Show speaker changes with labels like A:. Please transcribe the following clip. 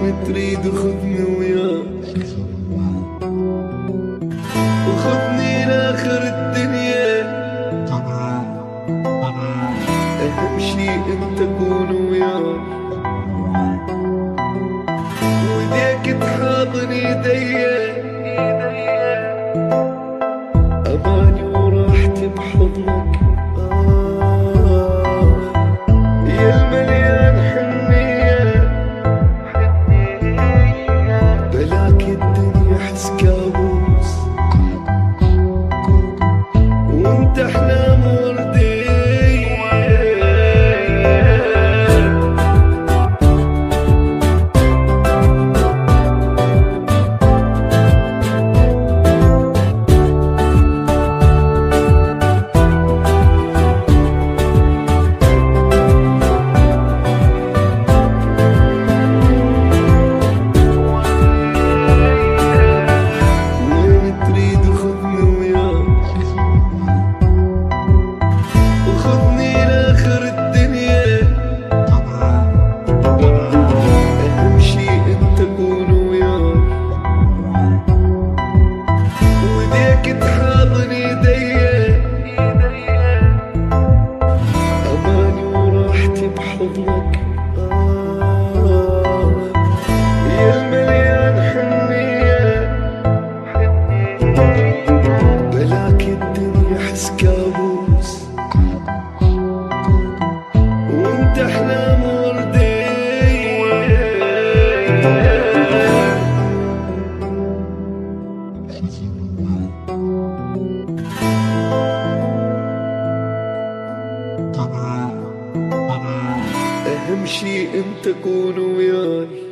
A: تريد خذني وياك وخذني لاخر الدنيا. اهم شي انت تكون وياك وايديك تحاضن ايديا. اماني وراحتي بحضنك يا المليان حنية. بلاك الدنيا حس كابوس وانت احلام وردية. أهم شي أنت تكون وياي